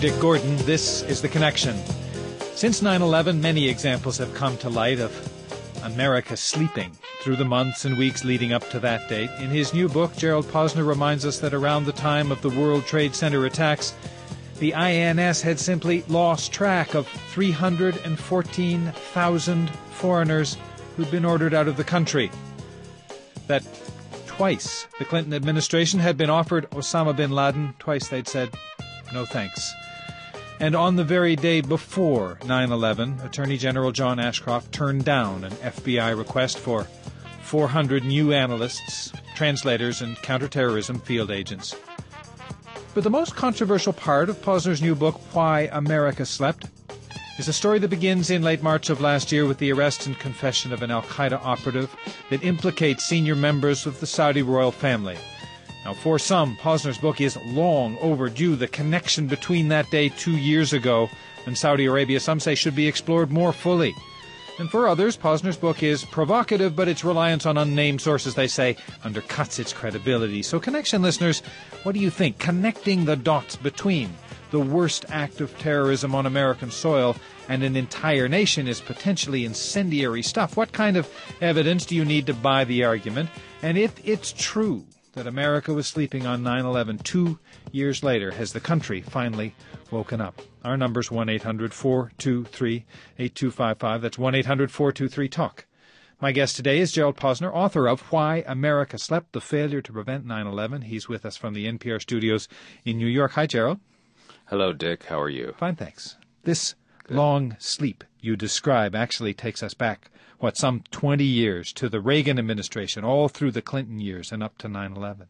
Dick Gordon. This is The Connection. Since 9/11, many examples have come to light of America sleeping through the months and weeks leading up to that date. In his new book, Gerald Posner reminds us that around the time of the World Trade Center attacks, the INS had simply lost track of 314,000 foreigners who'd been ordered out of the country. That twice the Clinton administration had been offered Osama bin Laden. Twice they'd said, no thanks. And on the very day before 9/11, Attorney General John Ashcroft turned down an FBI request for 400 new analysts, translators, and counterterrorism field agents. But the most controversial part of Posner's new book, Why America Slept, is a story that begins in late March of last year with the arrest and confession of an al-Qaeda operative that implicates senior members of the Saudi royal family. Now, for some, Posner's book is long overdue. The connection between that day 2 years ago and Saudi Arabia, some say, should be explored more fully. And for others, Posner's book is provocative, but its reliance on unnamed sources, they say, undercuts its credibility. So, Connection listeners, what do you think? Connecting the dots between the worst act of terrorism on American soil and an entire nation is potentially incendiary stuff. What kind of evidence do you need to buy the argument? And if it's true that America was sleeping on 9/11 2 years later, has the country finally woken up? Our number's 1-800-423-8255. That's 1-800-423-TALK. My guest today is Gerald Posner, author of Why America Slept, The Failure to Prevent 9/11. He's with us from the NPR studios in New York. Hi, Gerald. Hello, Dick. How are you? Fine, thanks. This long sleep you describe actually takes us back, some 20 years to the Reagan administration, all through the Clinton years and up to 9/11.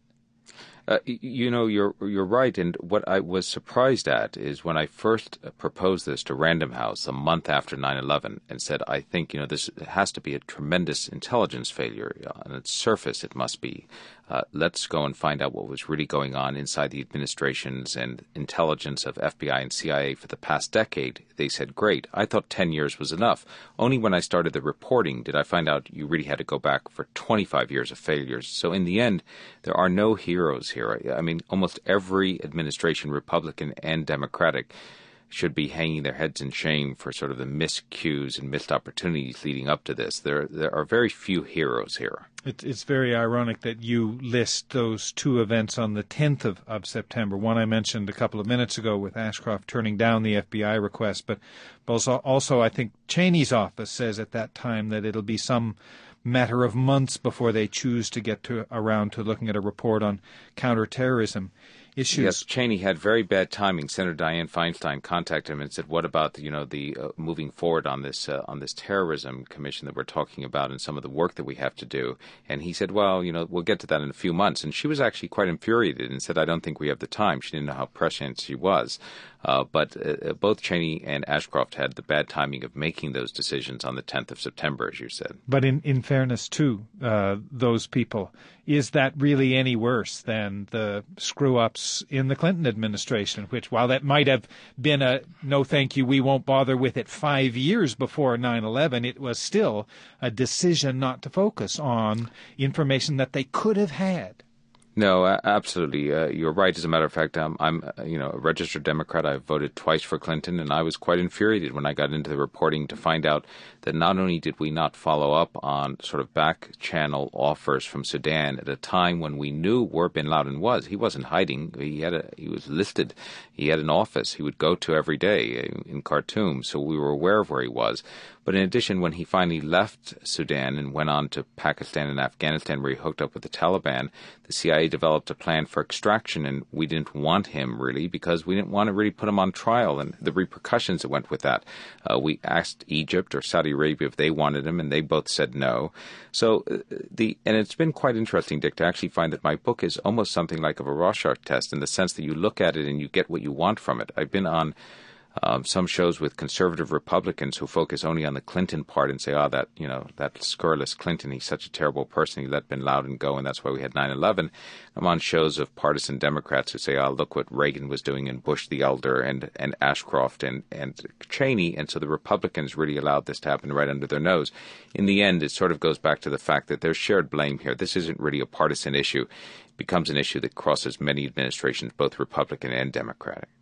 You're right. And what I was surprised at is when I first proposed this to Random House a month after 9/11 and said, I think, this has to be a tremendous intelligence failure. On its surface, it must be. Let's go and find out what was really going on inside the administrations and intelligence of FBI and CIA for the past decade. They said, great. I thought 10 years was enough. Only when I started the reporting did I find out you really had to go back for 25 years of failures. So in the end, there are no heroes here. I mean, almost every administration, Republican and Democratic, should be hanging their heads in shame for sort of the miscues and missed opportunities leading up to this. There are very few heroes here. It's very ironic that you list those two events on the 10th of September. One I mentioned a couple of minutes ago with Ashcroft turning down the FBI request, but also I think Cheney's office says at that time that it'll be some matter of months before they choose to get around to looking at a report on counterterrorism issues. Yes, Cheney had very bad timing. Senator Dianne Feinstein contacted him and said, "What about the moving forward on this terrorism commission that we're talking about and some of the work that we have to do?" And he said, "Well, we'll get to that in a few months." And she was actually quite infuriated and said, "I don't think we have the time." She didn't know how prescient she was. But both Cheney and Ashcroft had the bad timing of making those decisions on the 10th of September, as you said. But in fairness to those people, is that really any worse than the screw-ups in the Clinton administration, which, while that might have been a no thank you, we won't bother with it 5 years before 9/11, it was still a decision not to focus on information that they could have had? No, absolutely. You're right. As a matter of fact, I'm a registered Democrat. I've voted twice for Clinton, and I was quite infuriated when I got into the reporting to find out that not only did we not follow up on sort of back-channel offers from Sudan at a time when we knew where bin Laden was. He wasn't hiding. He was listed. He had an office he would go to every day in Khartoum, so we were aware of where he was. But in addition, when he finally left Sudan and went on to Pakistan and Afghanistan, where he hooked up with the Taliban, the CIA developed a plan for extraction, and we didn't want him, really, because we didn't want to really put him on trial and the repercussions that went with that. We asked Egypt or Saudi Arabia if they wanted him, and they both said no. So and it's been quite interesting, Dick, to actually find that my book is almost something like a Rorschach test in the sense that you look at it and you get what you want from it. I've been on some shows with conservative Republicans who focus only on the Clinton part and say, that scurrilous Clinton, he's such a terrible person, he let bin Laden go, and that's why we had 9/11. I'm on shows of partisan Democrats who say, look what Reagan was doing and Bush the Elder and Ashcroft and Cheney, and so the Republicans really allowed this to happen right under their nose. In the end, it sort of goes back to the fact that there's shared blame here. This isn't really a partisan issue. It becomes an issue that crosses many administrations, both Republican and Democratic.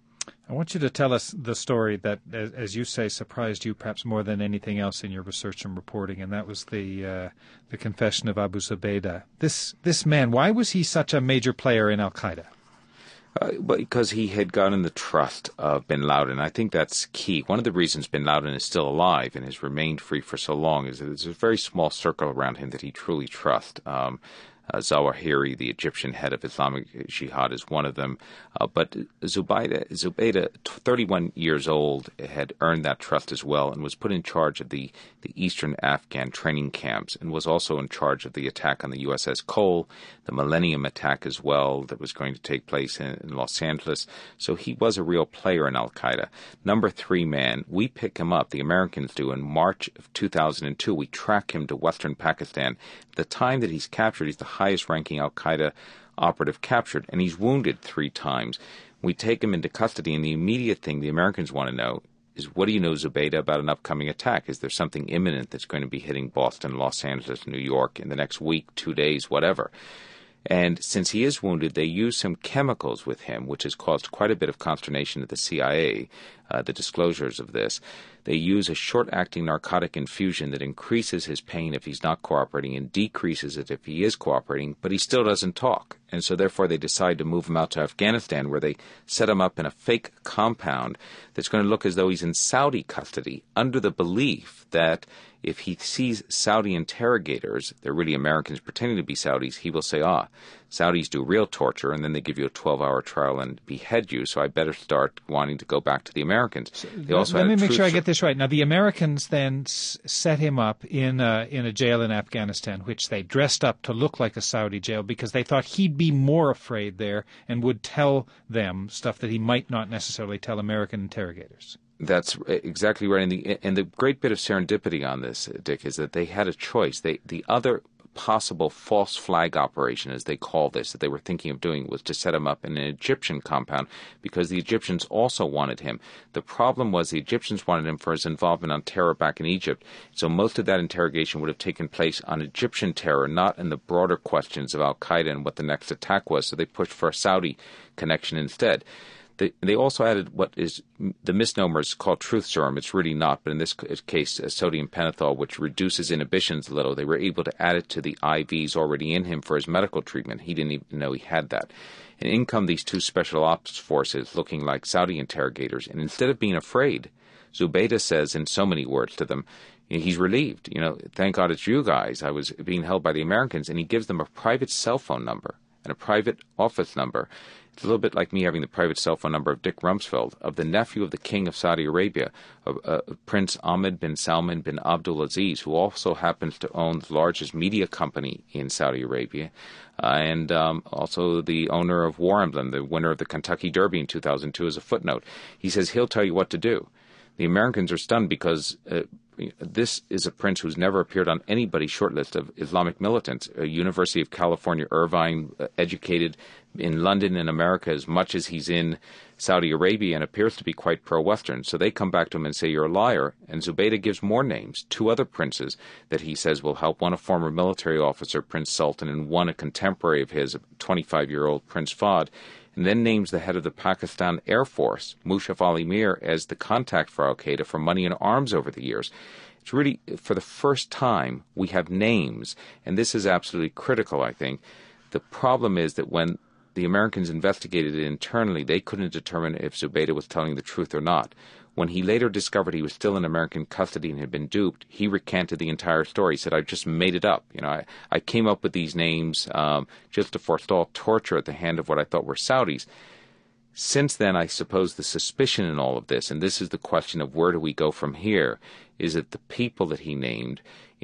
I want you to tell us the story that, as you say, surprised you perhaps more than anything else in your research and reporting, and that was the confession of Abu Zubaydah. This man, why was he such a major player in Al-Qaeda? Because he had gotten the trust of bin Laden. I think that's key. One of the reasons bin Laden is still alive and has remained free for so long is that there's a very small circle around him that he truly trusts. Zawahiri, the Egyptian head of Islamic Jihad, is one of them. But Zubaydah, 31 years old, had earned that trust as well and was put in charge of the eastern Afghan training camps and was also in charge of the attack on the USS Cole, the Millennium attack as well that was going to take place in Los Angeles. So he was a real player in Al-Qaeda. Number 3 man, we pick him up, the Americans do, in March of 2002. We track him to western Pakistan. At the time that he's captured, he's the highest-ranking Al-Qaeda operative captured, and he's wounded 3 times. We take him into custody, and the immediate thing the Americans want to know is, what do you know, Zubaydah, about an upcoming attack? Is there something imminent that's going to be hitting Boston, Los Angeles, New York in the next week, 2 days, whatever? And since he is wounded, they use some chemicals with him, which has caused quite a bit of consternation at the CIA, the disclosures of this. They use a short-acting narcotic infusion that increases his pain if he's not cooperating and decreases it if he is cooperating, but he still doesn't talk. And so therefore they decide to move him out to Afghanistan, where they set him up in a fake compound that's going to look as though he's in Saudi custody, under the belief that if he sees Saudi interrogators, they're really Americans pretending to be Saudis, he will say, Saudis do real torture, and then they give you a 12-hour trial and behead you, so I better start wanting to go back to the Americans. They also let me make sure I get this right. Now, the Americans then set him up in a jail in Afghanistan, which they dressed up to look like a Saudi jail because they thought he'd be more afraid there and would tell them stuff that he might not necessarily tell American interrogators. That's exactly right. And the great bit of serendipity on this, Dick, is that they had a choice. The other possible false flag operation, as they call this, that they were thinking of doing was to set him up in an Egyptian compound because the Egyptians also wanted him. The problem was the Egyptians wanted him for his involvement on terror back in Egypt. So most of that interrogation would have taken place on Egyptian terror, not in the broader questions of Al-Qaeda and what the next attack was. So they pushed for a Saudi connection instead. They also added what is the misnomer is called truth serum. It's really not, but in this case, sodium pentothal, which reduces inhibitions a little. They were able to add it to the IVs already in him for his medical treatment. He didn't even know he had that. And in come these 2 special ops forces looking like Saudi interrogators. And instead of being afraid, Zubaydah says in so many words to them, he's relieved. Thank God it's you guys. I was being held by the Americans. And he gives them a private cell phone number and a private office number. It's a little bit like me having the private cell phone number of Dick Rumsfeld, of the nephew of the King of Saudi Arabia, Prince Ahmed bin Salman bin Abdul Aziz, who also happens to own the largest media company in Saudi Arabia, and also the owner of War Emblem, the winner of the Kentucky Derby in 2002, as a footnote. He says he'll tell you what to do. The Americans are stunned because this is a prince who's never appeared on anybody's short list of Islamic militants. University of California, Irvine, educated in London and America as much as he's in Saudi Arabia, and appears to be quite pro-Western. So they come back to him and say, you're a liar. And Zubaydah gives more names, 2 other princes that he says will help, one a former military officer, Prince Sultan, and one a contemporary of his, a 25-year-old Prince Fahd, and then names the head of the Pakistan Air Force, Musharraf Ali Mir, as the contact for Al-Qaeda for money and arms over the years. It's really, for the first time, we have names, and this is absolutely critical, I think. The problem is that when the Americans investigated it internally, they couldn't determine if Zubaydah was telling the truth or not. When he later discovered he was still in American custody and had been duped, he recanted the entire story. He said, I just made it up. I came up with these names just to forestall torture at the hand of what I thought were Saudis. Since then, I suppose the suspicion in all of this, and this is the question of where do we go from here, is that the people that he named,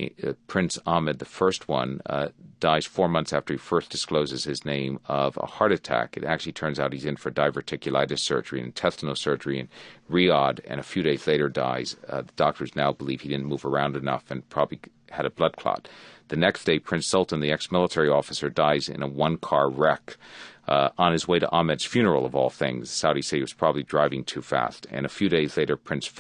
Prince Ahmed, the first one, dies 4 months after he first discloses his name of a heart attack. It actually turns out he's in for diverticulitis surgery and intestinal surgery in Riyadh, and a few days later dies. The doctors now believe he didn't move around enough and probably had a blood clot. The next day, Prince Sultan, the ex-military officer, dies in a 1-car wreck on his way to Ahmed's funeral, of all things. The Saudis say he was probably driving too fast. And a few days later, Prince Fahd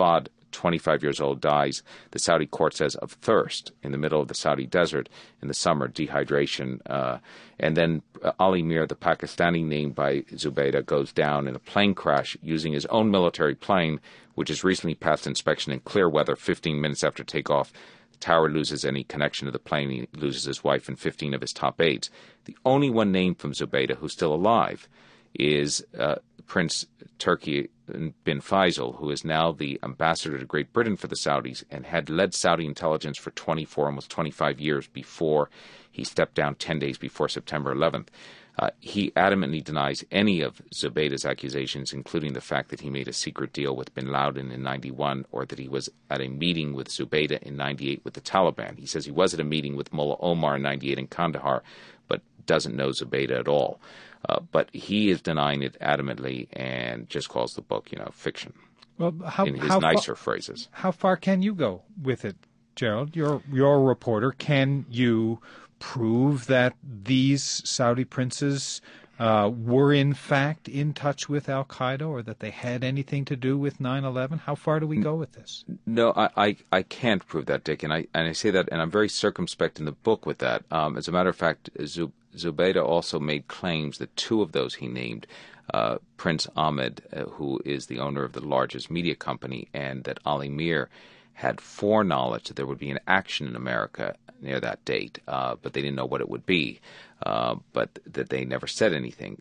25 years old, dies, the Saudi court says, of thirst in the middle of the Saudi desert in the summer, dehydration. And then Ali Mir, the Pakistani named by Zubaydah, goes down in a plane crash using his own military plane, which has recently passed inspection in clear weather 15 minutes after takeoff. The tower loses any connection to the plane. He loses his wife and 15 of his top aides. The only one named from Zubaydah who's still alive is Prince Turki bin Faisal, who is now the ambassador to Great Britain for the Saudis and had led Saudi intelligence for 24, almost 25 years before he stepped down 10 days before September 11th. He adamantly denies any of Zubaydah's accusations, including the fact that he made a secret deal with bin Laden in 91 or that he was at a meeting with Zubaydah in 98 with the Taliban. He says he was at a meeting with Mullah Omar in 98 in Kandahar, but doesn't know Zubaydah at all. But he is denying it adamantly and just calls the book, fiction. Well, in his nicer phrases. How far can you go with it, Gerald? You're a reporter. Can you prove that these Saudi princes were in fact in touch with al-Qaeda or that they had anything to do with 9/11? How far do we go with this? No, I can't prove that, Dick, and I say that, and I'm very circumspect in the book with that. As a matter of fact, Zubaydah also made claims that two of those he named, Prince Ahmed, who is the owner of the largest media company, and that Ali Mir had foreknowledge that there would be an action in America near that date, but they didn't know what it would be, but that they never said anything.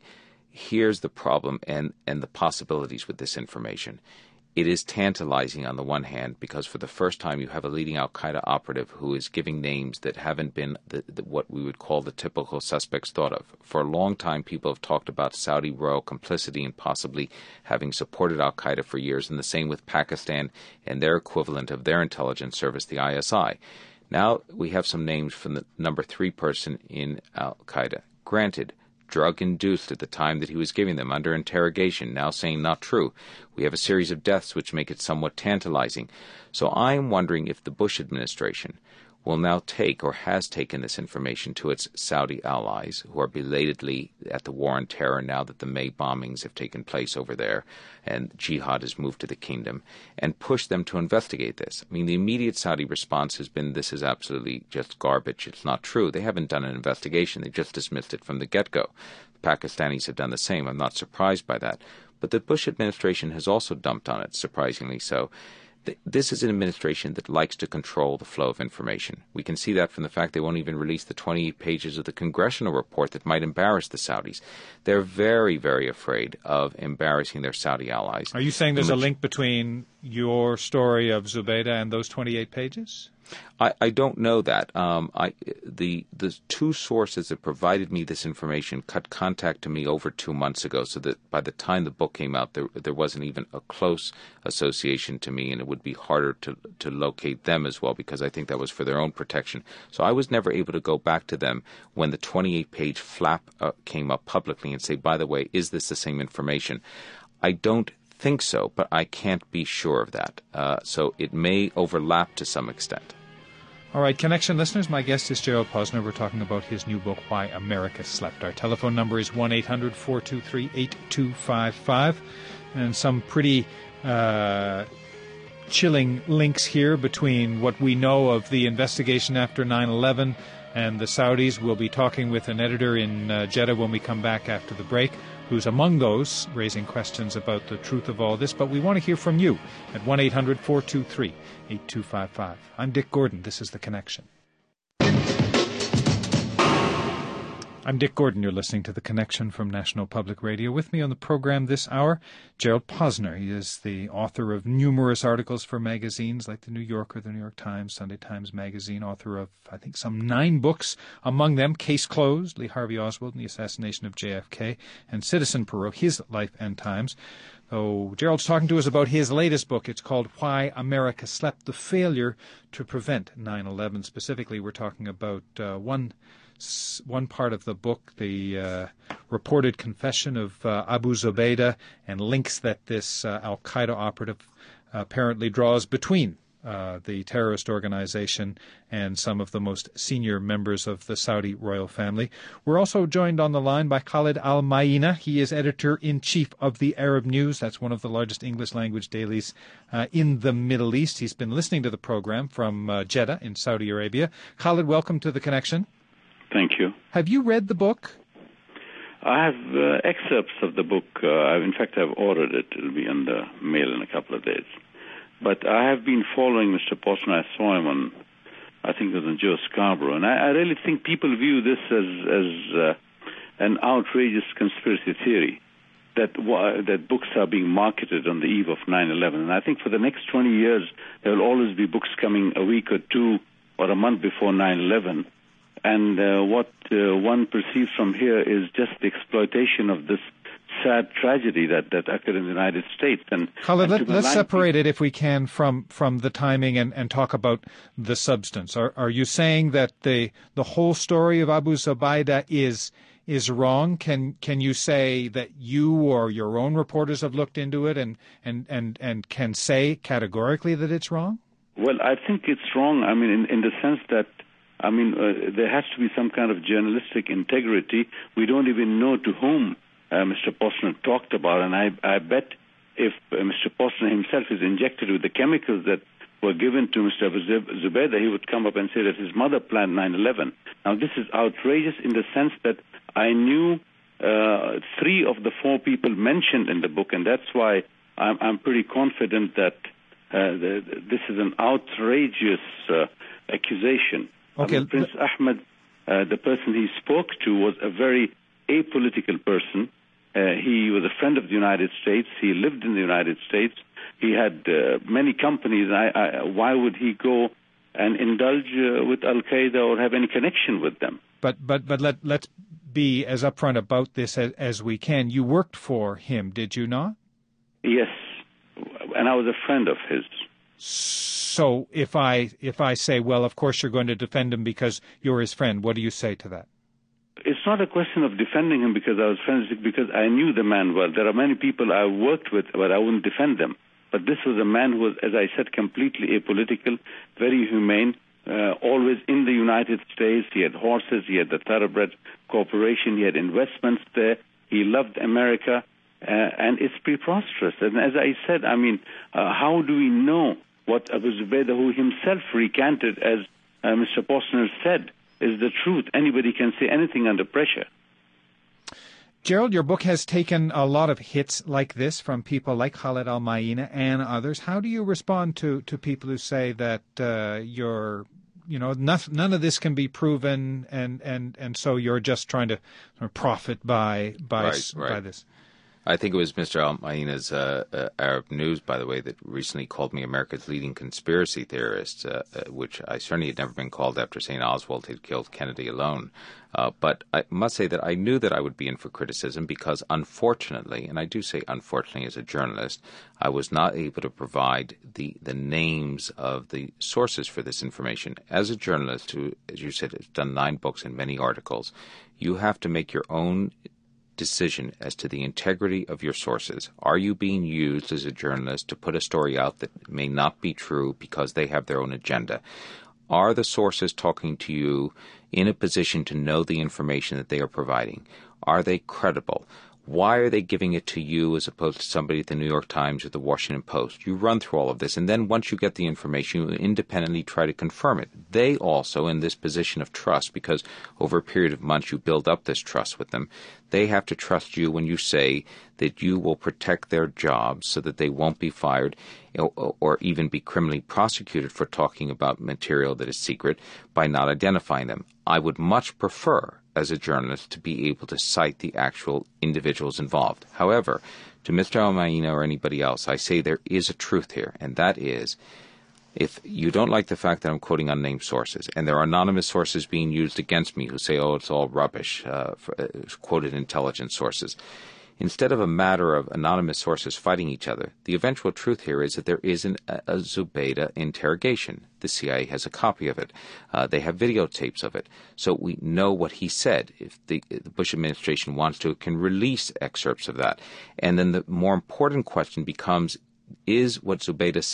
Here's the problem and the possibilities with this information. It is tantalizing on the one hand because for the first time you have a leading al-Qaeda operative who is giving names that haven't been what we would call the typical suspects thought of. For a long time people have talked about Saudi royal complicity and possibly having supported al-Qaeda for years, and the same with Pakistan and their equivalent of their intelligence service, the ISI. Now we have some names from the number 3 person in al-Qaeda. Granted, drug-induced at the time that he was giving them, under interrogation, now saying not true. We have a series of deaths which make it somewhat tantalizing. So I'm wondering if the Bush administration will now take or has taken this information to its Saudi allies who are belatedly at the war on terror now that the May bombings have taken place over there and jihad has moved to the kingdom, and push them to investigate this. I mean, the immediate Saudi response has been, this is absolutely just garbage. It's not true. They haven't done an investigation. They just dismissed it from the get-go. The Pakistanis have done the same. I'm not surprised by that. But the Bush administration has also dumped on it, surprisingly so. This is an administration that likes to control the flow of information. We can see that from the fact they won't even release the 28 pages of the congressional report that might embarrass the Saudis. They're very, very afraid of embarrassing their Saudi allies. Are you saying there's a link between your story of Zubaydah and those 28 pages? I don't know that. The two sources that provided me this information cut contact to me over 2 months ago, so that by the time the book came out, there wasn't even a close association to me, and it would be harder to locate them as well, because I think that was for their own protection. So I was never able to go back to them when the 28-page flap came up publicly and say, by the way, is this the same information? I don't think so, but I can't be sure of that. So it may overlap to some extent. All right, Connection listeners, my guest is Gerald Posner. We're talking about his new book, Why America Slept. Our telephone number is 1-800-423-8255. And some pretty chilling links here between what we know of the investigation after 9/11 and the Saudis. We'll be talking with an editor in Jeddah when we come back after the break, who's among those raising questions about the truth of all this. But we want to hear from you at 1-800-423-8255. I'm Dick Gordon. This is The Connection. I'm Dick Gordon. You're listening to The Connection from National Public Radio. With me on the program this hour, Gerald Posner. He is the author of numerous articles for magazines like The New Yorker, The New York Times, Sunday Times Magazine, author of, I think, some 9 books, among them Case Closed, Lee Harvey Oswald and the Assassination of JFK, and Citizen Perot, His Life and Times. So Gerald's talking to us about his latest book. It's called Why America Slept, The Failure to Prevent 9/11. Specifically, we're talking about one part of the book, the reported confession of Abu Zubaydah, and links that this al-Qaeda operative apparently draws between the terrorist organization, and some of the most senior members of the Saudi royal family. We're also joined on the line by Khalid Al-Maina. He is editor-in-chief of the Arab News. That's one of the largest English-language dailies in the Middle East. He's been listening to the program from Jeddah in Saudi Arabia. Khalid, welcome to The Connection. Thank you. Have you read the book? I have excerpts of the book. In fact, I've ordered it. It'll be in the mail in a couple of days. But I have been following Mr. Posner. I saw him on, I think it was on Joe Scarborough. And I really think people view this as an outrageous conspiracy theory, that books are being marketed on the eve of 9/11. And I think for the next 20 years, there will always be books coming a week or two or a month before 9/11. And what one perceives from here is just the exploitation of this sad tragedy that occurred in the United States. And Khalid, let's separate it, if we can, from the timing and talk about the substance. Are you saying that the whole story of Abu Zubaydah is wrong? Can you say that you or your own reporters have looked into it and can say categorically that it's wrong? Well, I think it's wrong. I mean, in the sense that there has to be some kind of journalistic integrity. We don't even know to whom Mr. Posner talked about, and I bet if Mr. Posner himself is injected with the chemicals that were given to Mr. Zubaydah, he would come up and say that his mother planned 9/11. Now, this is outrageous in the sense that I knew 3 of the 4 people mentioned in the book, and that's why I'm pretty confident that this is an outrageous accusation. Okay. Prince Ahmed, the person he spoke to, was a very apolitical person. He was a friend of the United States. He lived in the United States. He had many companies. Why would he go and indulge with Al-Qaeda or have any connection with them? But let's be as upfront about this as we can. You worked for him, did you not? Yes, and I was a friend of his. So if I say, well, of course you're going to defend him because you're his friend, what do you say to that? It's not a question of defending him because I was friends, because I knew the man well. There are many people I worked with, but I wouldn't defend them. But this was a man who was, as I said, completely apolitical, very humane, always in the United States. He had horses, he had the Thoroughbred Corporation, he had investments there. He loved America, and it's preposterous. And as I said, how do we know what Abu Zubaydah, who himself recanted, as Mr. Posner said, is the truth? Anybody can say anything under pressure. Gerald, your book has taken a lot of hits like this from people like Khalid Al-Maina and others. How do you respond to people who say that none of this can be proven, and so you're just trying to profit by this? I think it was Mr. Al-Maina's Arab News, by the way, that recently called me America's leading conspiracy theorist, which I certainly had never been called after St. Oswald had killed Kennedy alone. But I must say that I knew that I would be in for criticism because, unfortunately, and I do say unfortunately as a journalist, I was not able to provide the names of the sources for this information. As a journalist who, as you said, has done 9 books and many articles, you have to make your own decision as to the integrity of your sources. Are you being used as a journalist to put a story out that may not be true because they have their own agenda? Are the sources talking to you in a position to know the information that they are providing? Are they credible? Why are they giving it to you as opposed to somebody at the New York Times or the Washington Post? You run through all of this, and then once you get the information, you independently try to confirm it. They also, in this position of trust, because over a period of months you build up this trust with them, they have to trust you when you say that you will protect their jobs so that they won't be fired or even be criminally prosecuted for talking about material that is secret by not identifying them. I would much prefer, as a journalist, to be able to cite the actual individuals involved. However, to Mr. Al-Maina or anybody else, I say there is a truth here, and that is, if you don't like the fact that I'm quoting unnamed sources, and there are anonymous sources being used against me who say, oh, it's all rubbish, quoted intelligence sources, instead of a matter of anonymous sources fighting each other, the eventual truth here is that there is a Zubaydah interrogation. The CIA has a copy of it. They have videotapes of it. So we know what he said. If the Bush administration wants to, it can release excerpts of that. And then the more important question becomes, is what Zubaydah said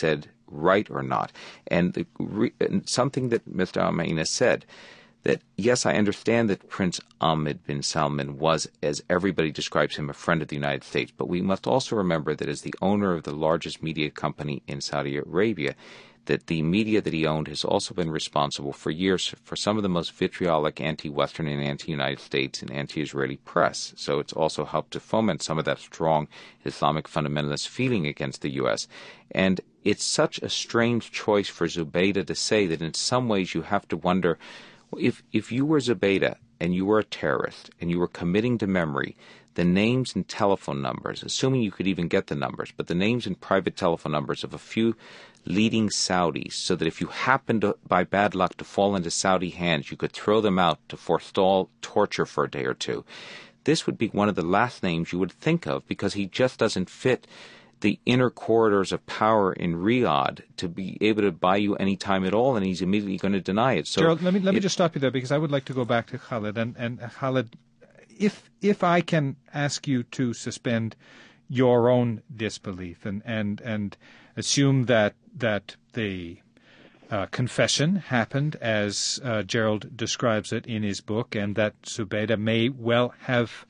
right or not. And something that Mr. Al-Maina said, that, yes, I understand that Prince Ahmed bin Salman was, as everybody describes him, a friend of the United States, but we must also remember that as the owner of the largest media company in Saudi Arabia, that the media that he owned has also been responsible for years for some of the most vitriolic anti-Western and anti-United States and anti-Israeli press. So it's also helped to foment some of that strong Islamic fundamentalist feeling against the U.S. And it's such a strange choice for Zubaydah to say that in some ways you have to wonder, if you were Zubaydah and you were a terrorist and you were committing to memory the names and telephone numbers, assuming you could even get the numbers, but the names and private telephone numbers of a few leading Saudis, so that if you happened to, by bad luck, to fall into Saudi hands, you could throw them out to forestall torture for a day or two. This would be one of the last names you would think of, because he just doesn't fit the inner corridors of power in Riyadh to be able to buy you any time at all, and he's immediately going to deny it. So, Gerald, let me just stop you there, because I would like to go back to Khalid. And Khalid, if I can ask you to suspend your own disbelief and assume that the confession happened as Gerald describes it in his book, and that Zubaydah may well have,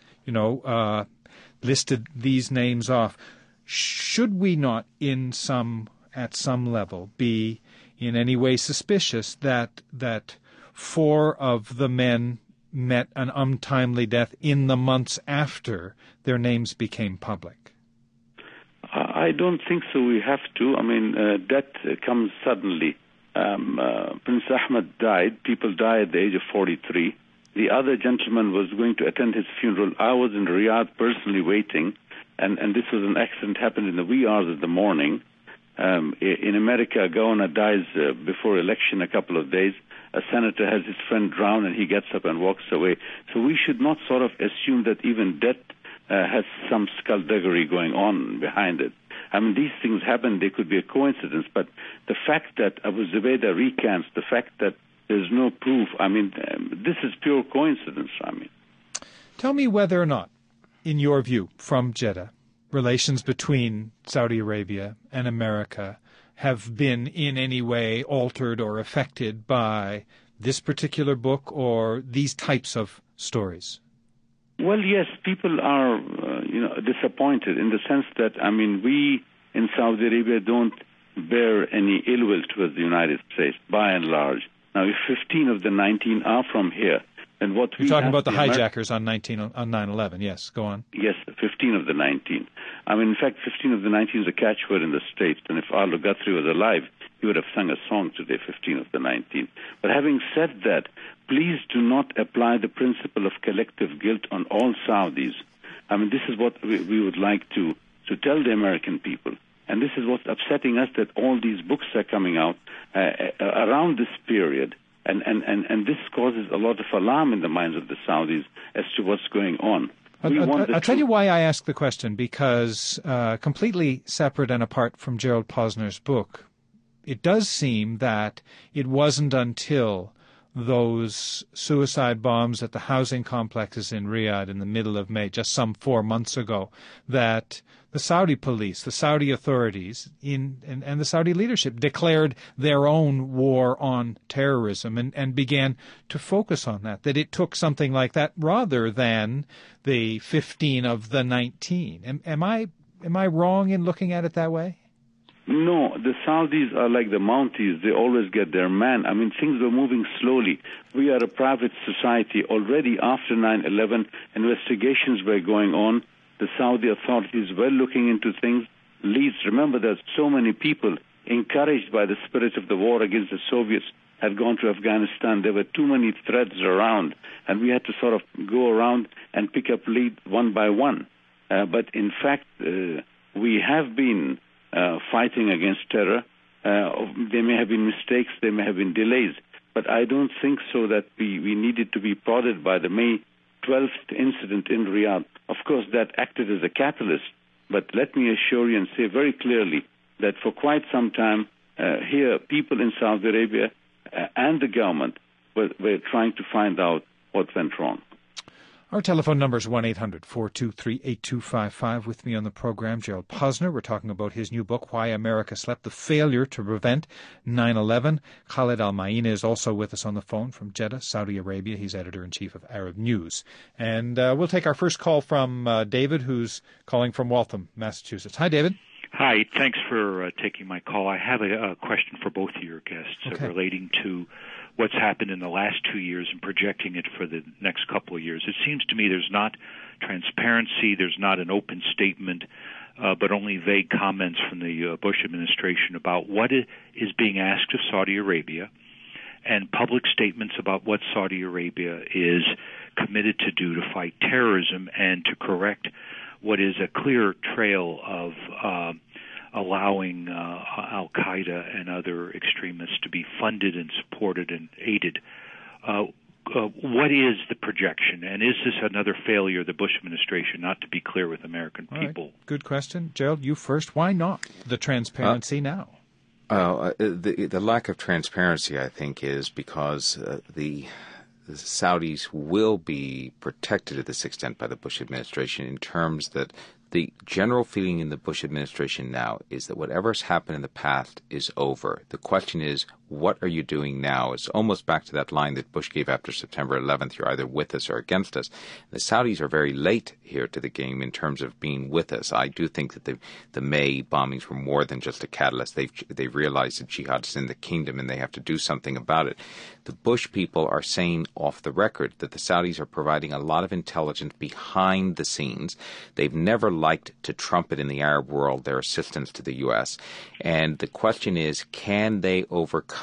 listed these names off, should we not, at some level, be in any way suspicious that 4 of the men met an untimely death in the months after their names became public? I don't think so. We have to. I mean, death comes suddenly. Prince Ahmed died. People died at the age of 43. The other gentleman was going to attend his funeral. I was in Riyadh personally waiting, and this was an accident happened in the wee hours of the morning. In America, a governor dies before election a couple of days. A senator has his friend drowned, and he gets up and walks away. So we should not sort of assume that even death has some skullduggery going on behind it. I mean, these things happen. They could be a coincidence. But the fact that Abu Zubaydah recants, the fact that there's no proof, I mean, this is pure coincidence, I mean. Tell me whether or not, in your view, from Jeddah, relations between Saudi Arabia and America have been in any way altered or affected by this particular book or these types of stories? Well, yes, people are, disappointed in the sense that, I mean, we in Saudi Arabia don't bear any ill will towards the United States, by and large. Now, if 15 of the 19 are from here, and what you're talking about the hijackers on 9/11, yes, go on. Yes, 15 of the 19. I mean, in fact, 15 of the 19 is a catchword in the States, and if Arlo Guthrie was alive, he would have sung a song today, 15 of the 19. But having said that, please do not apply the principle of collective guilt on all Saudis. I mean, this is what we would like to tell the American people. And this is what's upsetting us, that all these books are coming out around this period. And this causes a lot of alarm in the minds of the Saudis as to what's going on. I'll tell you why I ask the question, because completely separate and apart from Gerald Posner's book, it does seem that it wasn't until those suicide bombs at the housing complexes in Riyadh in the middle of May, just some 4 months ago, that the Saudi police, the Saudi authorities, and the Saudi leadership declared their own war on terrorism and began to focus on that it took something like that rather than the 15 of the 19. Am I wrong in looking at it that way? No, the Saudis are like the Mounties. They always get their man. I mean, things were moving slowly. We are a private society. Already after 9/11, investigations were going on. The Saudi authorities were looking into things. Leads, remember, there's so many people encouraged by the spirit of the war against the Soviets had gone to Afghanistan. There were too many threads around, and we had to sort of go around and pick up leads one by one. But in fact, we have been fighting against terror. There may have been mistakes, there may have been delays, but I don't think so that we needed to be prodded by the May 12th incident in Riyadh. Of course, that acted as a catalyst, but let me assure you and say very clearly that for quite some time here, people in Saudi Arabia and the government were trying to find out what went wrong. Our telephone number is 1-800-423-8255. With me on the program, Gerald Posner. We're talking about his new book, Why America Slept, The Failure to Prevent 9/11. Khalid Al-Maina is also with us on the phone from Jeddah, Saudi Arabia. He's editor-in-chief of Arab News. And we'll take our first call from David, who's calling from Waltham, Massachusetts. Hi, David. Hi, thanks for taking my call. I have a question for both of your guests relating to what's happened in the last 2 years and projecting it for the next couple of years. It seems to me there's not transparency, there's not an open statement, but only vague comments from the Bush administration about what is being asked of Saudi Arabia and public statements about what Saudi Arabia is committed to do to fight terrorism and to correct what is a clear trail of allowing al-Qaeda and other extremists to be funded and supported and aided. What is the projection, and is this another failure of the Bush administration not to be clear with American people? Right. Good question. Gerald, you first. Why not the transparency now? The lack of transparency, I think, is because the Saudis will be protected to this extent by the Bush administration in terms that the general feeling in the Bush administration now is that whatever's happened in the past is over. The question is, what are you doing now? It's almost back to that line that Bush gave after September 11th. You're either with us or against us. The Saudis are very late here to the game in terms of being with us. I do think that the May bombings were more than just a catalyst. They've realized that jihad is in the kingdom and they have to do something about it. The Bush people are saying off the record that the Saudis are providing a lot of intelligence behind the scenes. They've never liked to trumpet in the Arab world their assistance to the U.S. And the question is, can they overcome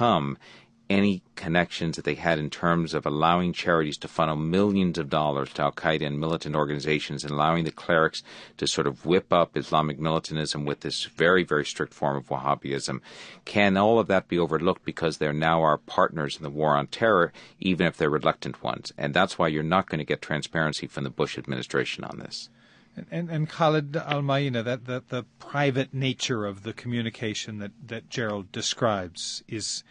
any connections that they had in terms of allowing charities to funnel millions of dollars to al-Qaeda and militant organizations and allowing the clerics to sort of whip up Islamic militantism with this very, very strict form of Wahhabism? Can all of that be overlooked because they're now our partners in the war on terror, even if they're reluctant ones? And that's why you're not going to get transparency from the Bush administration on this. And Khalid Al-Maina, that the private nature of the communication that Gerald describes is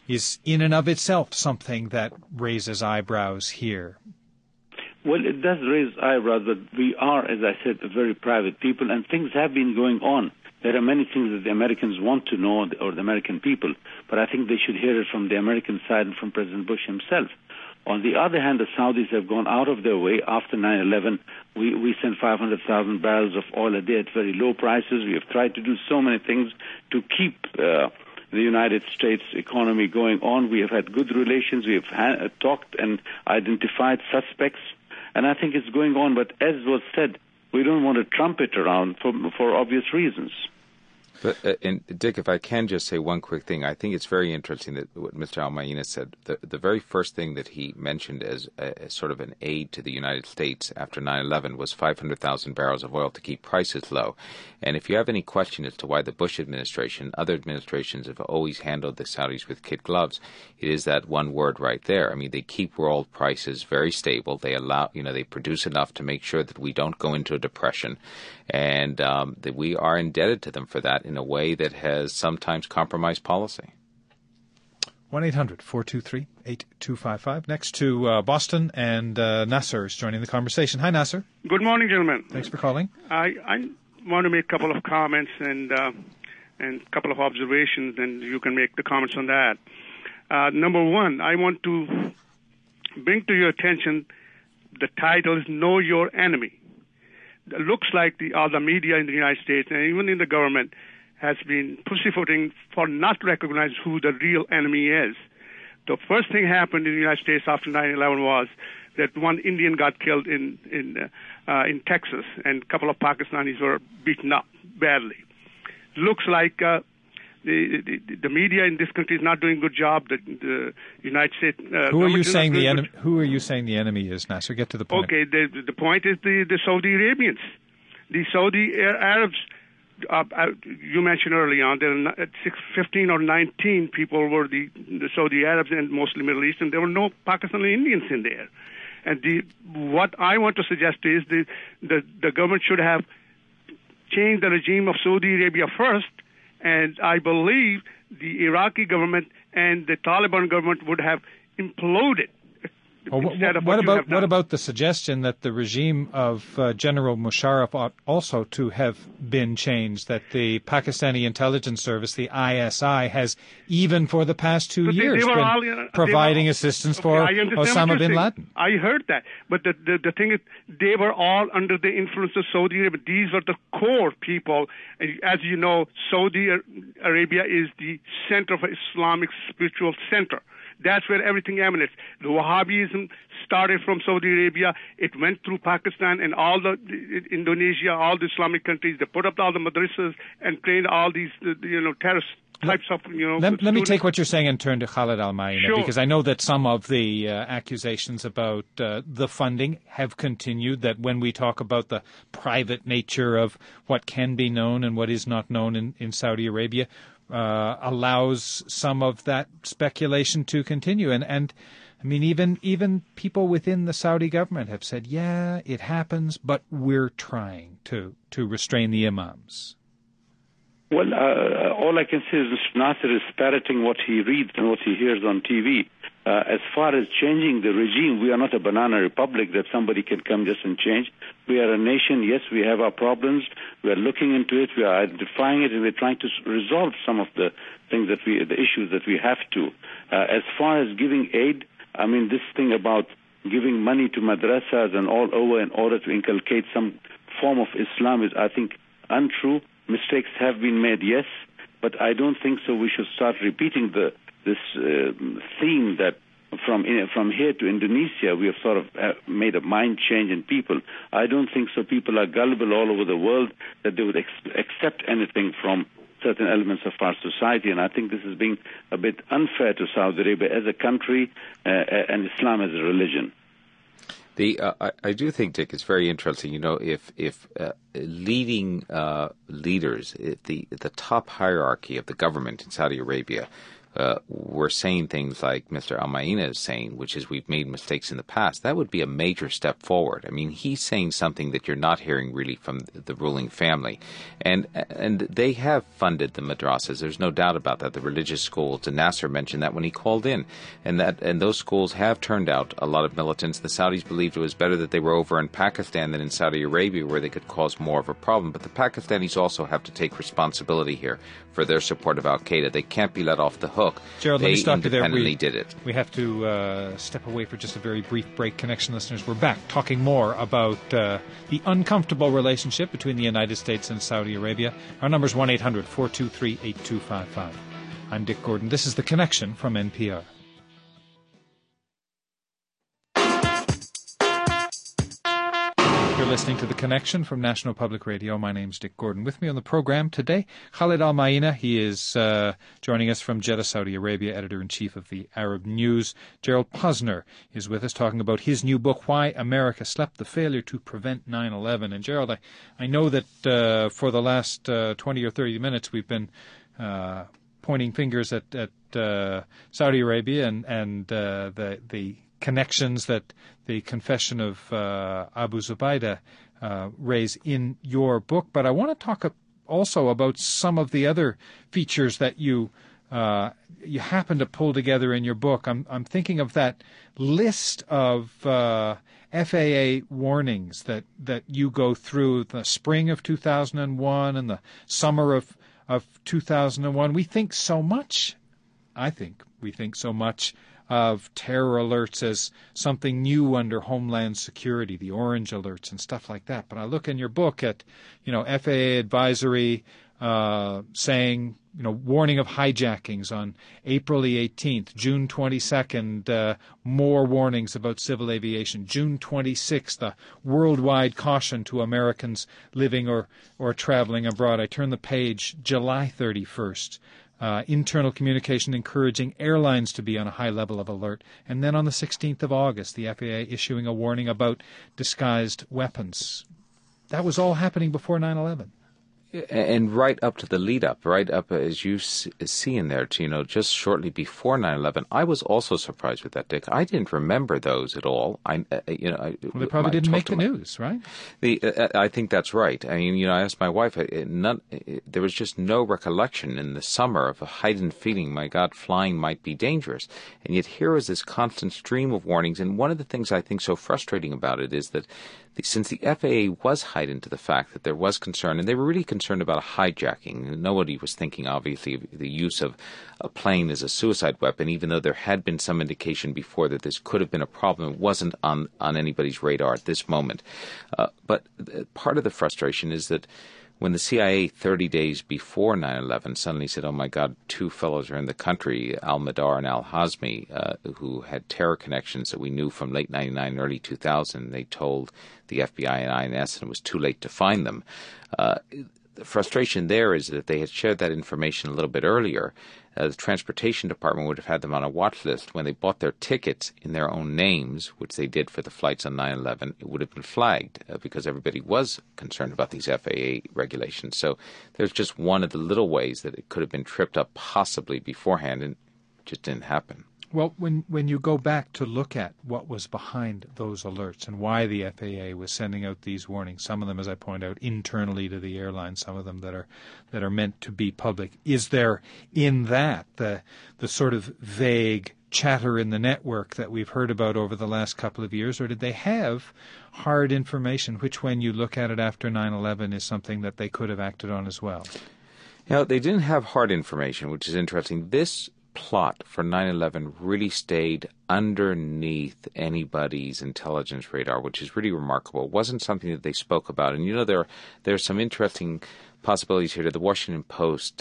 in and of itself something that raises eyebrows here. Well, it does raise eyebrows, but we are, as I said, a very private people, and things have been going on. There are many things that the Americans want to know, or the American people, but I think they should hear it from the American side and from President Bush himself. On the other hand, the Saudis have gone out of their way. After 9/11, we sent 500,000 barrels of oil a day at very low prices. We have tried to do so many things to keep the United States economy going on. We have had good relations. We have talked and identified suspects. And I think it's going on. But as was said, we don't want to trump it around for obvious reasons. But, and Dick, if I can just say one quick thing, I think it's very interesting that what Mr. Al-Maina said. The very first thing that he mentioned as sort of an aid to the United States after 9/11 was 500,000 barrels of oil to keep prices low. And if you have any question as to why the Bush administration, other administrations have always handled the Saudis with kid gloves, it is that one word right there. I mean, they keep world prices very stable. They allow, they produce enough to make sure that we don't go into a depression, and that we are indebted to them for that in a way that has sometimes compromised policy. 1-800-423-8255. Next to Boston, and Nasser is joining the conversation. Hi, Nasser. Good morning, gentlemen. Thanks for calling. I want to make a couple of comments and a couple of observations, and you can make the comments on that. Number one, I want to bring to your attention the title is Know Your Enemy. It looks like all the media in the United States and even in the government has been pussyfooting for not recognizing who the real enemy is. The first thing happened in the United States after 9/11 was that one Indian got killed in Texas, and a couple of Pakistanis were beaten up badly. Looks like the media in this country is not doing a good job. The United States. Who are you saying the enemy? Who are you saying the enemy is, Nasser? Get to the point. Okay, the point is the Saudi Arabians, the Saudi Arabs. You mentioned early on that 15 or 19 people were the Saudi Arabs and mostly Middle Eastern. There were no Pakistani Indians in there. And what I want to suggest is the government should have changed the regime of Saudi Arabia first, and I believe the Iraqi government and the Taliban government would have imploded What about the suggestion that the regime of General Musharraf ought also to have been changed, that the Pakistani intelligence service, the ISI, has, even for the past 2 years, been providing assistance for Osama bin Laden? I heard that. But the thing is, they were all under the influence of Saudi Arabia. These were the core people. As you know, Saudi Arabia is the center of Islamic spiritual center. That's where everything emanates. The Wahhabism started from Saudi Arabia. It went through Pakistan and all the Indonesia, all the Islamic countries. They put up all the madrasas and trained all these, terrorist types of, Let me take what you're saying and turn to Khalid Al-Ma'ina, sure. Because I know that some of the accusations about the funding have continued, that when we talk about the private nature of what can be known and what is not known in Saudi Arabia, allows some of that speculation to continue. And I mean, even people within the Saudi government have said, yeah, it happens, but we're trying to restrain the imams. Well, all I can say is Mr. Nasser is parroting what he reads and what he hears on TV. As far as changing the regime, we are not a banana republic that somebody can come just and change. We are a nation. Yes, we have our problems. We are looking into it. We are identifying it, and we're trying to resolve some of the things the issues that we have to. As far as giving aid, I mean, this thing about giving money to madrasas and all over in order to inculcate some form of Islam is, I think, untrue. Mistakes have been made, yes, but I don't think so. We should start repeating this theme that from here to Indonesia, we have sort of made a mind change in people. I don't think so. People are gullible all over the world that they would accept anything from certain elements of our society, and I think this is being a bit unfair to Saudi Arabia as a country and Islam as a religion. I do think, Dick, it's very interesting. If leading leaders, the top hierarchy of the government in Saudi Arabia, were saying things like Mr. Al-Ma'ina is saying, which is we've made mistakes in the past, that would be a major step forward. I mean, he's saying something that you're not hearing really from the ruling family. And they have funded the madrasas. There's no doubt about that. The religious schools, and Nasser mentioned that when he called in. And those schools have turned out a lot of militants. The Saudis believed it was better that they were over in Pakistan than in Saudi Arabia, where they could cause more of a problem. But the Pakistanis also have to take responsibility here for their support of Al-Qaeda. They can't be let off the hook. Gerald, let me stop you there. Did it. We have to step away for just a very brief break. Connection listeners, we're back talking more about the uncomfortable relationship between the United States and Saudi Arabia. Our number is 1-800-423-8255. I'm Dick Gordon. This is The Connection from NPR. You're listening to The Connection from National Public Radio. My name's Dick Gordon. With me on the program today, Khalid Al-Ma'ina. He is joining us from Jeddah, Saudi Arabia, editor-in-chief of the Arab News. Gerald Posner is with us talking about his new book, Why America Slept, The Failure to Prevent 9/11. And Gerald, I know that for the last 20 or 30 minutes we've been pointing fingers at Saudi Arabia and the connections that the confession of Abu Zubaydah raise in your book. But I want to talk also about some of the other features that you happen to pull together in your book. I'm thinking of that list of FAA warnings that you go through the spring of 2001 and the summer of 2001. We think so much, I think we think so much of terror alerts as something new under Homeland Security, the orange alerts and stuff like that. But I look in your book at, FAA advisory saying, warning of hijackings on April the 18th, June 22nd, more warnings about civil aviation, June 26th, a worldwide caution to Americans living or traveling abroad. I turn the page, July 31st. Internal communication encouraging airlines to be on a high level of alert. And then on the 16th of August, the FAA issuing a warning about disguised weapons. That was all happening before 9/11. And right up to the lead up, right up as you see in there, just shortly before 9/11, I was also surprised with that, Dick. I didn't remember those at all. Well, they probably didn't make the news, right? I think that's right. I mean, I asked my wife. There was just no recollection in the summer of a heightened feeling. My God, flying might be dangerous, and yet here was this constant stream of warnings. And one of the things I think so frustrating about it is that since the FAA was heightened to the fact that there was concern, and they were really concerned about a hijacking. Nobody was thinking, obviously, of the use of a plane as a suicide weapon, even though there had been some indication before that this could have been a problem. It wasn't on anybody's radar at this moment. But part of the frustration is that when the CIA 30 days before 9/11 suddenly said, oh my God, two fellows are in the country, al-Madar and al-Hazmi, who had terror connections that we knew from late 99, early 2000, they told the FBI and INS, and it was too late to find them. The frustration there is that they had shared that information a little bit earlier. The Transportation Department would have had them on a watch list. When they bought their tickets in their own names, which they did for the flights on 9/11, it would have been flagged because everybody was concerned about these FAA regulations. So there's just one of the little ways that it could have been tripped up possibly beforehand, and it just didn't happen. Well, when you go back to look at what was behind those alerts and why the FAA was sending out these warnings, some of them, as I point out, internally to the airline, some of them that are meant to be public, is there in that the sort of vague chatter in the network that we've heard about over the last couple of years, or did they have hard information, which when you look at it after 9/11 is something that they could have acted on as well? They didn't have hard information, which is interesting. This plot for 9/11 really stayed underneath anybody's intelligence radar, which is really remarkable. It wasn't something that they spoke about. And, there are some interesting possibilities here. The Washington Post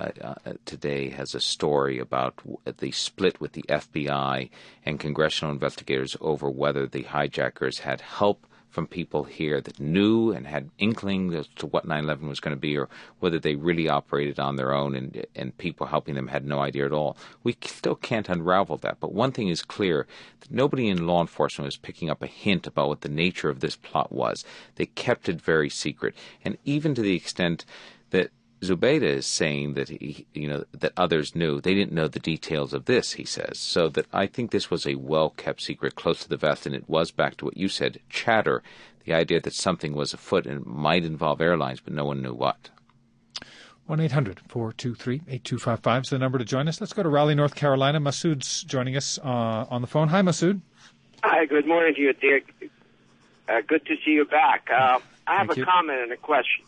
today has a story about the split with the FBI and congressional investigators over whether the hijackers had help from people here that knew and had inkling as to what 9/11 was going to be, or whether they really operated on their own and people helping them had no idea at all. We still can't unravel that. But one thing is clear, that nobody in law enforcement was picking up a hint about what the nature of this plot was. They kept it very secret. And even to the extent that Zubaydah is saying that that others knew. They didn't know the details of this, he says. So that I think this was a well-kept secret close to the vest, and it was, back to what you said, chatter, the idea that something was afoot and might involve airlines, but no one knew what. 1-800-423-8255 is the number to join us. Let's go to Raleigh, North Carolina. Masood's joining us on the phone. Hi, Masood. Hi, good morning to you, Dick. Good to see you back. I have a comment and a question.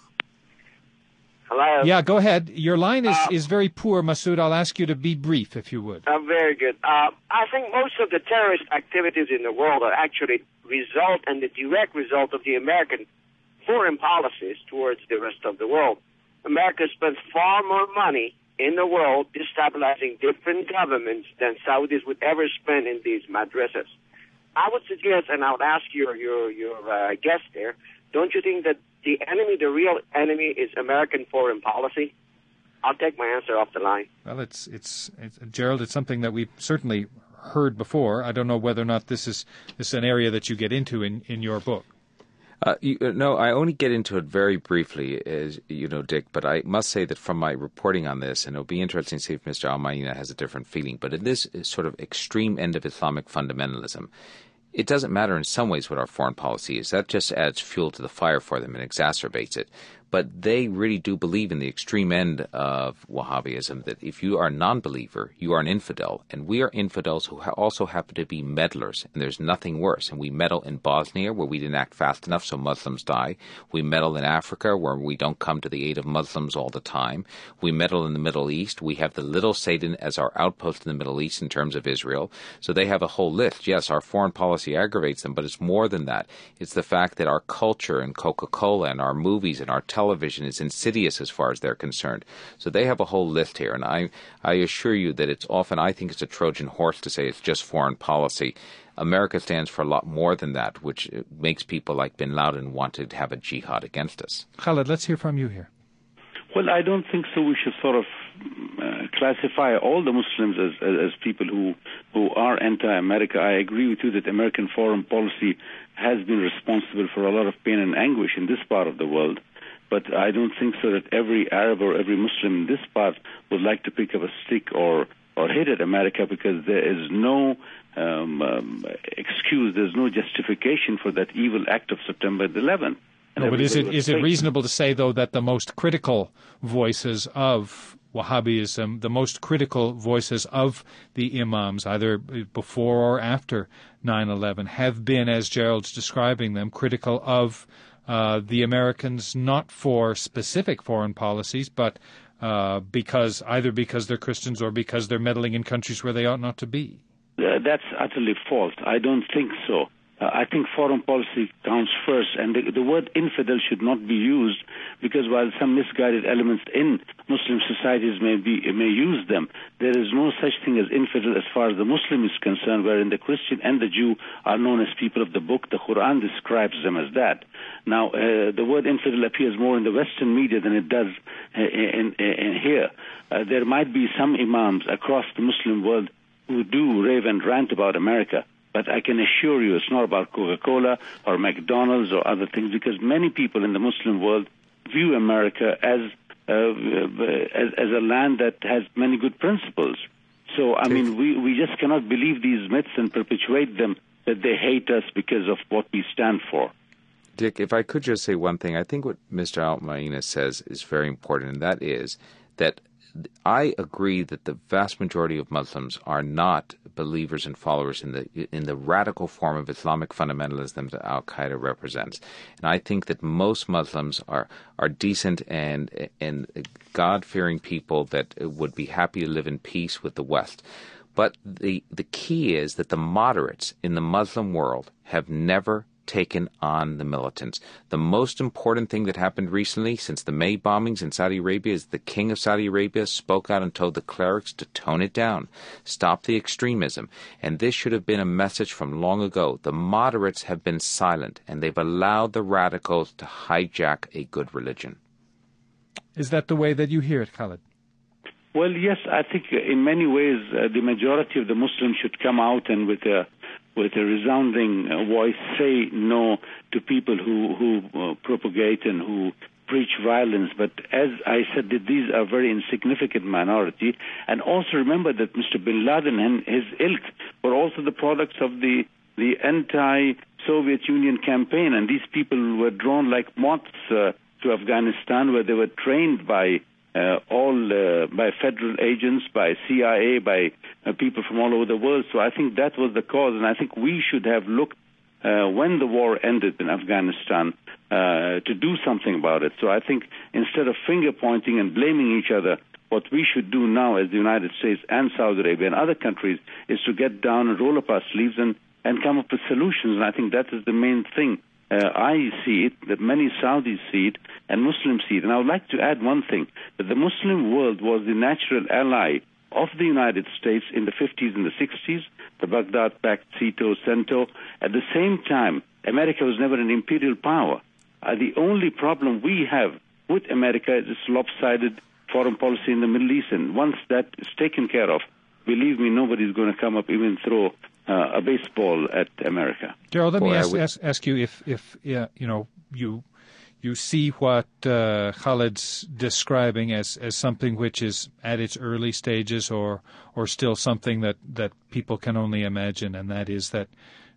Hello? Yeah, go ahead. Your line is very poor, Masood. I'll ask you to be brief, if you would. Very good. I think most of the terrorist activities in the world are actually the direct result of the American foreign policies towards the rest of the world. America spends far more money in the world destabilizing different governments than Saudis would ever spend in these madrasas. I would suggest, and I would ask your guest there, don't you think that the real enemy is American foreign policy? I'll take my answer off the line. Well, it's Gerald, it's something that we've certainly heard before. I don't know whether or not this is an area that you get into in your book. No, I only get into it very briefly, as you know, Dick, but I must say that from my reporting on this, and it'll be interesting to see if Mr. Al-Mayna has a different feeling, but in this sort of extreme end of Islamic fundamentalism, it doesn't matter in some ways what our foreign policy is. That just adds fuel to the fire for them and exacerbates it. But they really do believe in the extreme end of Wahhabism, that if you are a non-believer, you are an infidel. And we are infidels who also happen to be meddlers, and there's nothing worse. And we meddle in Bosnia, where we didn't act fast enough, so Muslims die. We meddle in Africa, where we don't come to the aid of Muslims all the time. We meddle in the Middle East. We have the little Satan as our outpost in the Middle East in terms of Israel. So they have a whole list. Yes, our foreign policy aggravates them, but it's more than that. It's the fact that our culture and Coca-Cola and our movies and our television is insidious as far as they're concerned. So they have a whole list here, and I assure you that it's often, I think it's a Trojan horse to say it's just foreign policy. America stands for a lot more than that, which makes people like bin Laden want to have a jihad against us. Khaled, let's hear from you here. Well, I don't think so. We should sort of classify all the Muslims as people who are anti-America. I agree with you that American foreign policy has been responsible for a lot of pain and anguish in this part of the world. But I don't think so that every Arab or every Muslim in this part would like to pick up a stick or hit at America, because there is no excuse, there's no justification for that evil act of September 11th. No, but is it reasonable to say, though, that the most critical voices of Wahhabism, the most critical voices of the imams, either before or after 9/11, have been, as Gerald's describing them, critical of the Americans, not for specific foreign policies, but because they're Christians or because they're meddling in countries where they ought not to be? That's utterly false. I don't think so. I think foreign policy counts first, and the word infidel should not be used, because while some misguided elements in Muslim societies may use them, there is no such thing as infidel as far as the Muslim is concerned, wherein the Christian and the Jew are known as people of the book. The Quran describes them as that. Now, the word infidel appears more in the Western media than it does in here. There might be some imams across the Muslim world who do rave and rant about America, but I can assure you it's not about Coca-Cola or McDonald's or other things, because many people in the Muslim world view America as a land that has many good principles. So, I mean, we just cannot believe these myths and perpetuate them, that they hate us because of what we stand for. Dick, if I could just say one thing, I think what Mr. Al-Maina says is very important, and that is that I agree that the vast majority of Muslims are not believers and followers in the radical form of Islamic fundamentalism that Al-Qaeda represents. And I think that most Muslims are decent and God-fearing people that would be happy to live in peace with the West. But the key is that the moderates in the Muslim world have never taken on the militants. The most important thing that happened recently since the May bombings in Saudi Arabia is the King of Saudi Arabia spoke out and told the clerics to tone it down, stop the extremism. And this should have been a message from long ago. The moderates have been silent, and they've allowed the radicals to hijack a good religion. Is that the way that you hear it, Khalid? Well, yes, I think in many ways the majority of the Muslims should come out and with a resounding voice say no to people who propagate and who preach violence. But as I said, that these are very insignificant minority. And also remember that Mr. bin Laden and his ilk were also the products of the anti-Soviet Union campaign. And these people were drawn like moths to Afghanistan, where they were trained by by federal agents, by CIA, by people from all over the world. So I think that was the cause, and I think we should have looked when the war ended in Afghanistan to do something about it. So I think instead of finger pointing and blaming each other, what we should do now as the United States and Saudi Arabia and other countries is to get down and roll up our sleeves and come up with solutions. And I think that is the main thing. I see it, that many Saudis see it, and Muslims see it. And I would like to add one thing, that the Muslim world was the natural ally of the United States in the 50s and the 60s, the Baghdad Pact, CETO, CENTO. At the same time, America was never an imperial power. The only problem we have with America is this lopsided foreign policy in the Middle East, and once that is taken care of, believe me, nobody's going to come up, even throw a baseball at America. Gerald, let me ask you if you see what Khalid's describing as something which is at its early stages or still something that people can only imagine, and that is that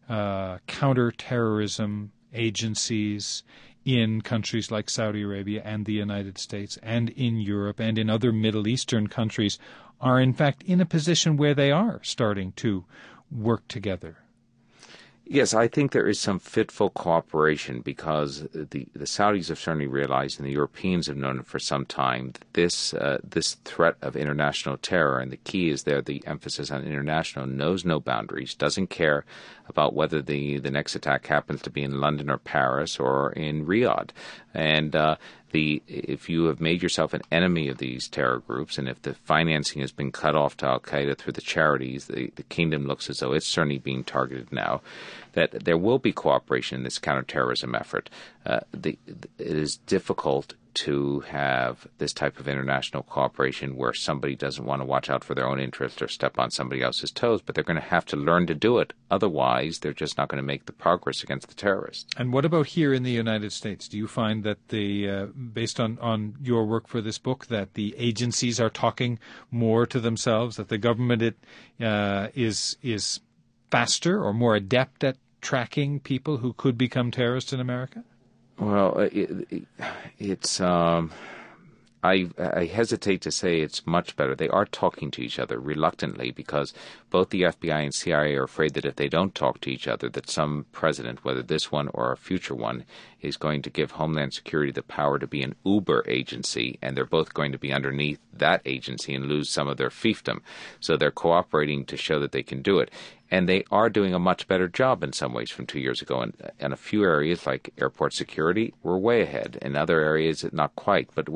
counterterrorism agencies in countries like Saudi Arabia and the United States and in Europe and in other Middle Eastern countries are in fact in a position where they are starting to work together. Yes, I think there is some fitful cooperation because the Saudis have certainly realized, and the Europeans have known it for some time, that this threat of international terror, and the key is there, the emphasis on international, knows no boundaries, doesn't care about whether the next attack happens to be in London or Paris or in Riyadh. And if you have made yourself an enemy of these terror groups, and if the financing has been cut off to Al-Qaeda through the charities, the kingdom looks as though it's certainly being targeted now, that there will be cooperation in this counterterrorism effort. It is difficult to have this type of international cooperation where somebody doesn't want to watch out for their own interest or step on somebody else's toes, but they're going to have to learn to do it. Otherwise, they're just not going to make the progress against the terrorists. And what about here in the United States? Do you find that based on your work for this book, that the agencies are talking more to themselves, that the government is faster or more adept at tracking people who could become terrorists in America? Well, it's I hesitate to say it's much better. They are talking to each other reluctantly because both the FBI and CIA are afraid that if they don't talk to each other, that some president, whether this one or a future one, is going to give Homeland Security the power to be an uber agency, and they're both going to be underneath that agency and lose some of their fiefdom. So they're cooperating to show that they can do it. And they are doing a much better job in some ways from 2 years ago. And in a few areas, like airport security, we're way ahead. In other areas, not quite. But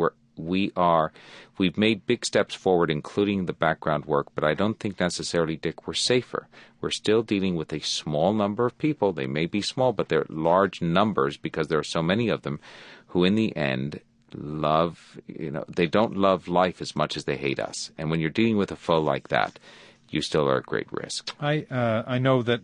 we've made big steps forward, including the background work. But I don't think necessarily, Dick, we're safer. We're still dealing with a small number of people. They may be small, but they're large numbers because there are so many of them who, in the end, they don't love life as much as they hate us. And when you're dealing with a foe like that, you still are at great risk. I know that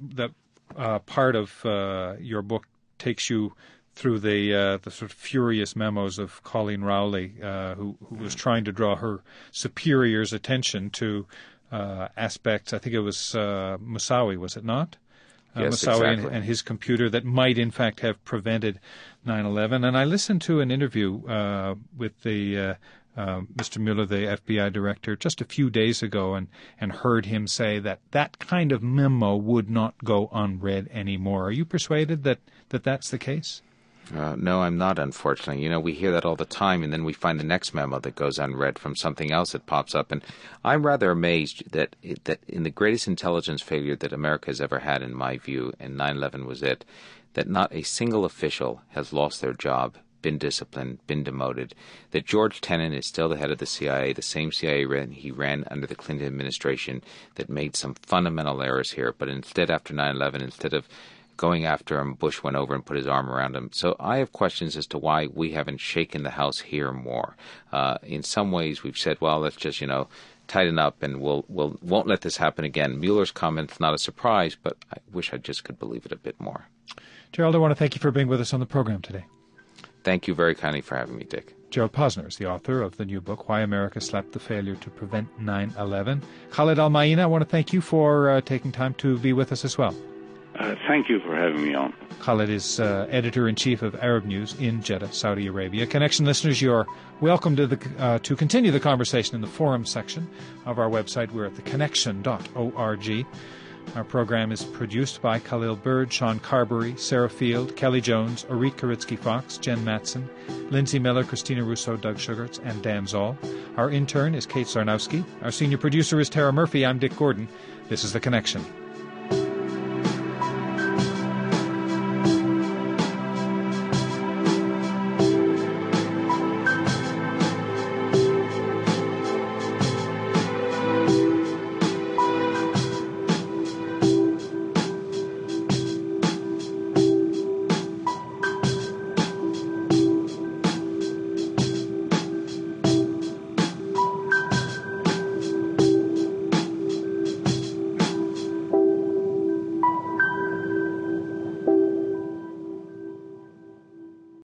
part of your book takes you through the sort of furious memos of Colleen Rowley, who was trying to draw her superior's attention to aspects. I think it was Moussaoui, was it not? Yes, Moussaoui exactly. and his computer that might in fact have prevented 9/11. And I listened to an interview with the Mr. Mueller, the FBI director, just a few days ago and heard him say that kind of memo would not go unread anymore. Are you persuaded that that's the case? No, I'm not, unfortunately. We hear that all the time, and then we find the next memo that goes unread from something else that pops up. And I'm rather amazed that in the greatest intelligence failure that America has ever had, in my view, and 9/11 was it, that not a single official has lost their job, been disciplined, been demoted, that George Tenet is still the head of the CIA, the same CIA he ran under the Clinton administration, that made some fundamental errors here. But instead, after 9/11, instead of going after him, Bush went over and put his arm around him. So I have questions as to why we haven't shaken the House here more. In some ways, we've said, well, let's just, tighten up and won't let this happen again. Mueller's comment's not a surprise, but I wish I just could believe it a bit more. Gerald, I want to thank you for being with us on the program today. Thank you very kindly for having me, Dick. Gerald Posner is the author of the new book, Why America Slept: The Failure to Prevent 9/11. Khalid Al-Maina, I want to thank you for taking time to be with us as well. Thank you for having me on. Khalid is editor-in-chief of Arab News in Jeddah, Saudi Arabia. Connection listeners, you're welcome to continue the conversation in the forum section of our website. We're at theconnection.org. Our program is produced by Khalil Bird, Sean Carberry, Sarah Field, Kelly Jones, Orit Karitsky-Fox, Jen Matson, Lindsay Miller, Christina Russo, Doug Sugarts, and Dan Zoll. Our intern is Kate Sarnowski. Our senior producer is Tara Murphy. I'm Dick Gordon. This is The Connection.